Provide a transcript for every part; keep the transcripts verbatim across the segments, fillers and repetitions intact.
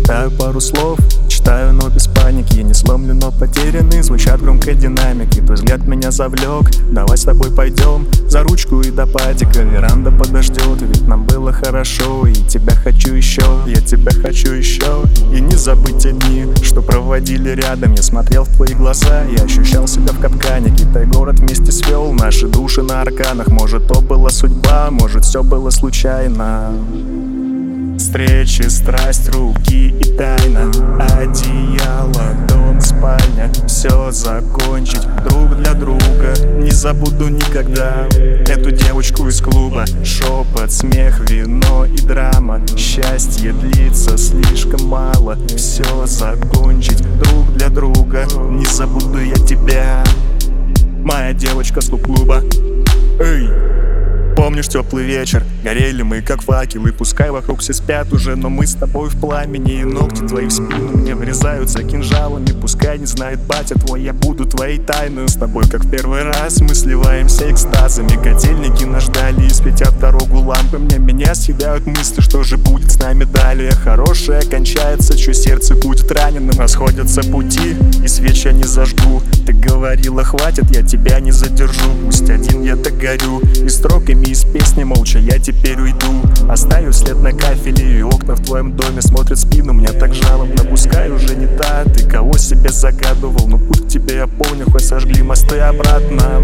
Читаю пару слов, читаю, но без паники. Я не сломлен, но потерянный, звучат громко динамики. Твой взгляд меня завлек, давай с тобой пойдем за ручку и до падика. Веранда подождет, ведь нам было хорошо. И тебя хочу еще, я тебя хочу еще. И не забыть те дни, что проводили рядом. Я смотрел в твои глаза, я ощущал себя в капкане. Китай-город вместе свел наши души на арканах. Может, то была судьба, может, все было случайно. Встречи, страсть, руки и тайна. Одеяло, дом, спальня. Все закончить друг для друга. Не забуду никогда эту девочку из клуба. Шепот, смех, вино и драма. Счастье длится слишком мало. Все закончить друг для друга. Не забуду я тебя, моя девочка с клуба. Эй! Помнишь теплый вечер, горели мы как факелы. Пускай вокруг все спят уже, но мы с тобой в пламени. И ногти твои в спину мне врезаются кинжалами. Пускай не знает батя твой, я буду твоей тайной. С тобой как в первый раз мы сливаемся экстазами. Котельники нас ждали и светят дорогу лампы. Мне меня съедают мысли, что же будет с нами далее. Хорошее кончается, чье сердце будет раненым. Расходятся пути, и свечи я не зажгу. Ты говорила, хватит, я тебя не задержу. Пусть один я догорю, и строками из песни молча я теперь уйду. Оставив след на кафеле, и окна в твоем доме смотрят в спину. Мне так жалобно, пускай уже не та ты, кого себе загадывал. Но путь к тебе я помню, хоть сожгли мосты обратно.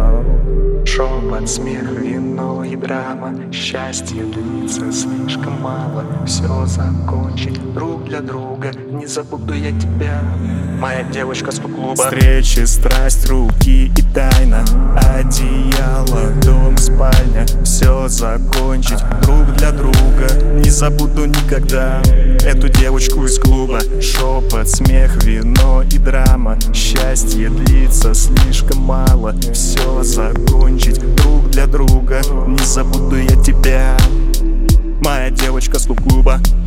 Шепот, смех, вино и драма. Счастье длится слишком мало. Все закончить друг для друга. Не забуду я тебя, моя девочка с клуба. Встречи, страсть, руки и тайна. Одеяло, дом, спальня. Все закончить друг для друга. Не забуду никогда эту девочку из клуба. Шепот, смех, вино и драма. Счастье длится слишком мало. Все закончить друг для друга. Не забуду я тебя, моя девочка с клуба.